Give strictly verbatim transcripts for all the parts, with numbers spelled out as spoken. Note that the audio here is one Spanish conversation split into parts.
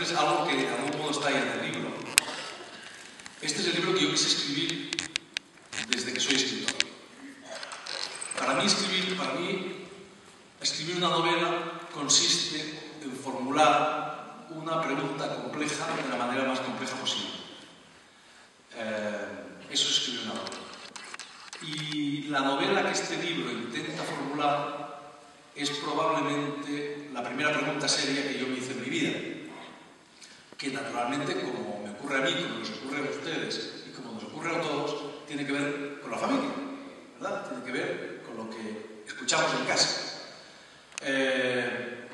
decirles algo que de algún modo está ahí en el libro. Este es el libro que yo quise escribir desde que soy escritor. Para mí escribir, para mí, escribir una novela consiste en formular una pregunta compleja de la manera más compleja posible. Eh, eso es escribir una novela. Y la novela que este libro intenta formular es probablemente la primera pregunta seria que yo me hice en mi vida, que naturalmente, como me ocurre a mí, como nos ocurre a ustedes y como nos ocurre a todos, tiene que ver con la familia, ¿verdad? Tiene que ver con lo que escuchamos en casa. Eh,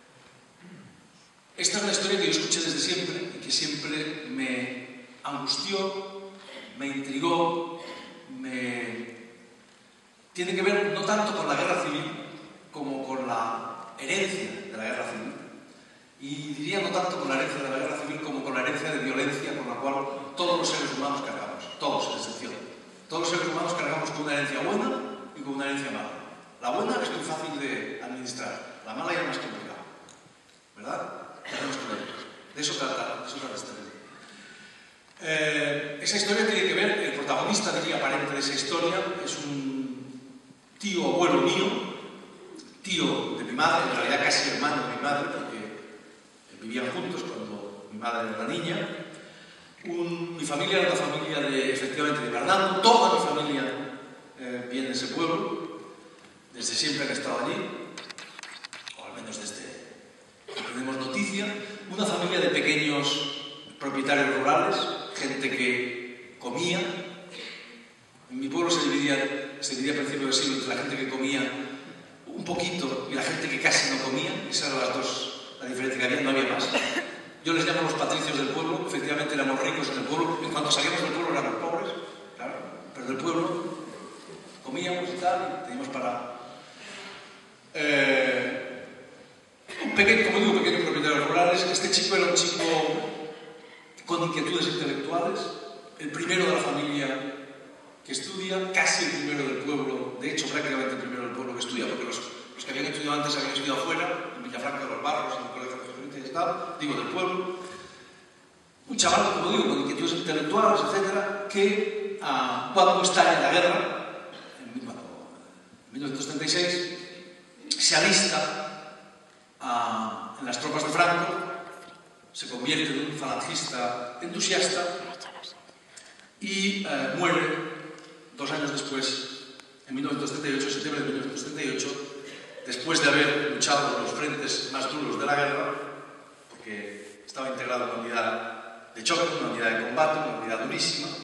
esta es una historia que yo escuché desde siempre y que siempre me angustió, me intrigó, me... tiene que ver no tanto con la guerra civil como con la herencia de la guerra civil. Y diría no tanto con la herencia de la guerra civil como con la herencia de violencia con la cual todos los seres humanos cargamos, todos, sin excepción. Todos los seres humanos cargamos con una herencia buena y con una herencia mala. La buena es muy fácil de administrar, la mala ya es más complicada, ¿verdad? De eso trata, de eso trata esta historia. Eh, esa historia tiene que ver, el protagonista, diría, aparente de esa historia es un tío abuelo mío, tío de mi madre, en realidad casi hermano de mi madre, porque vivían juntos cuando mi madre era niña. Un, mi familia era una familia de, efectivamente, de Bernardo. Toda mi familia eh, viene de ese pueblo. Desde siempre han estado allí, o al menos desde que tenemos noticia. Una familia de pequeños propietarios rurales, gente que comía. En mi pueblo se dividía, se dividía a principios del siglo entre la gente que comía un poquito y la gente que casi no comía. Esas eran las dos. La diferencia que había, no había más. Yo les llamo los patricios del pueblo. Efectivamente éramos ricos en el pueblo. En cuanto salíamos del pueblo éramos pobres, claro, pero del pueblo comíamos y tal, y teníamos para... Eh, un pequeño, como digo, pequeños propietarios rurales. Este chico era un chico con inquietudes intelectuales, el primero de la familia que estudia, casi el primero del pueblo, de hecho prácticamente el primero del pueblo que estudia, porque los, los que habían estudiado antes habían estudiado fuera, en Villafranca de los Barros, en el Colegio de Jesuitas y tal, digo, del pueblo. Un chaval, como digo, con inquietudes intelectuales, etcétera, que ah, cuando está en la guerra, en mil novecientos treinta y seis, se alista ah, en las tropas de Franco, se convierte en un falangista entusiasta y eh, muere dos años después, en mil novecientos treinta y ocho, septiembre de mil novecientos treinta y ocho, después de haber luchado en los frentes más duros de la guerra, porque estaba integrado en una unidad de choque, una unidad de combate, una unidad durísima.